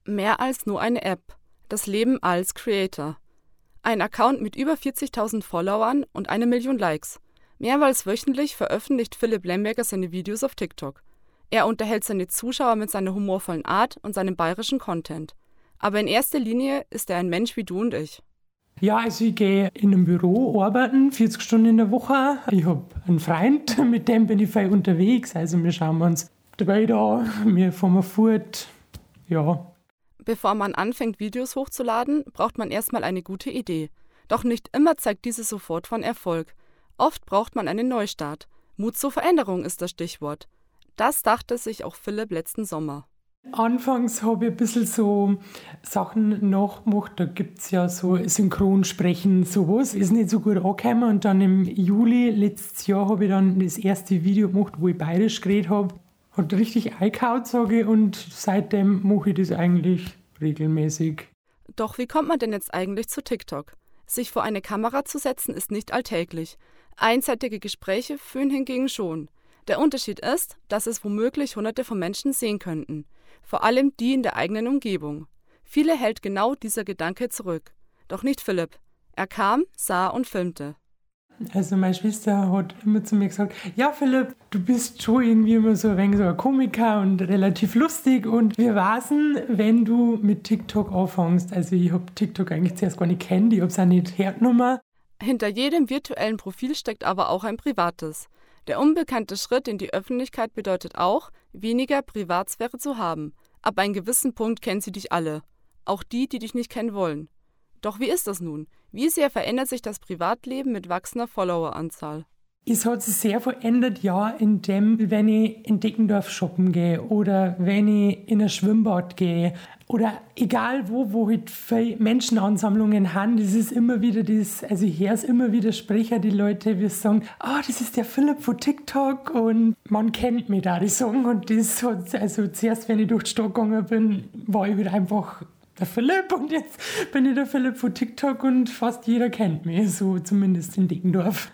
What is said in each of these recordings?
Mehr als nur eine App. Das Leben als Creator. Ein Account mit über 40.000 Followern und 1 Million Likes. Mehrmals wöchentlich veröffentlicht Philipp Lemberger seine Videos auf TikTok. Er unterhält seine Zuschauer mit seiner humorvollen Art und seinem bayerischen Content. Aber in erster Linie ist er ein Mensch wie du und ich. Ja, also ich gehe in einem Büro arbeiten, 40 Stunden in der Woche. Ich habe einen Freund, mit dem bin ich viel unterwegs. Also wir schauen uns dabei da, wir fahren fort, ja. Bevor man anfängt, Videos hochzuladen, braucht man erstmal eine gute Idee. Doch nicht immer zeigt diese sofort von Erfolg. Oft braucht man einen Neustart. Mut zur Veränderung ist das Stichwort. Das dachte sich auch Philipp letzten Sommer. Anfangs habe ich ein bisschen so Sachen nachgemacht, da gibt es ja so Synchronsprechen, sowas. Ist nicht so gut angekommen und dann im Juli letztes Jahr habe ich dann das erste Video gemacht, wo ich bayerisch geredet habe. Hat richtig eingehauen, sage ich, und seitdem mache ich das eigentlich regelmäßig. Doch wie kommt man denn jetzt eigentlich zu TikTok? Sich vor eine Kamera zu setzen ist nicht alltäglich. Einseitige Gespräche führen hingegen schon. Der Unterschied ist, dass es womöglich Hunderte von Menschen sehen könnten. Vor allem die in der eigenen Umgebung. Viele hält genau dieser Gedanke zurück. Doch nicht Philipp. Er kam, sah und filmte. Also meine Schwester hat immer zu mir gesagt, ja Philipp, du bist schon irgendwie immer so ein wenig so ein Komiker und relativ lustig und wir wissen, wenn du mit TikTok anfängst. Also ich habe TikTok eigentlich zuerst gar nicht kennt, ich habe es auch nicht hergenommen. Hinter jedem virtuellen Profil steckt aber auch ein privates. Der unbekannte Schritt in die Öffentlichkeit bedeutet auch, weniger Privatsphäre zu haben. Ab einem gewissen Punkt kennen sie dich alle. Auch die, die dich nicht kennen wollen. Doch wie ist das nun? Wie sehr verändert sich das Privatleben mit wachsender Followeranzahl? Es hat sich sehr verändert, ja, indem, wenn ich in Deckendorf shoppen gehe oder wenn ich in ein Schwimmbad gehe oder egal wo halt viele Menschenansammlungen haben, das ist immer wieder das, also ich höre es immer wieder Sprecher, die Leute, wir sagen, das ist der Philipp von TikTok und man kennt mich da, die sagen, und das hat, also zuerst, wenn ich durch die Stadt gegangen bin, war ich halt einfach der Philipp und jetzt bin ich der Philipp von TikTok und fast jeder kennt mich, so zumindest in Deckendorf.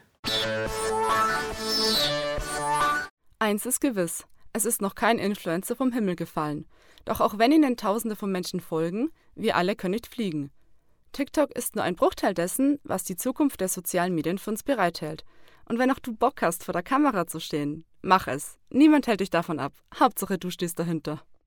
Eins ist gewiss, es ist noch kein Influencer vom Himmel gefallen. Doch auch wenn ihnen Tausende von Menschen folgen, wir alle können nicht fliegen. TikTok ist nur ein Bruchteil dessen, was die Zukunft der sozialen Medien für uns bereithält. Und wenn auch du Bock hast, vor der Kamera zu stehen, mach es. Niemand hält dich davon ab. Hauptsache, du stehst dahinter.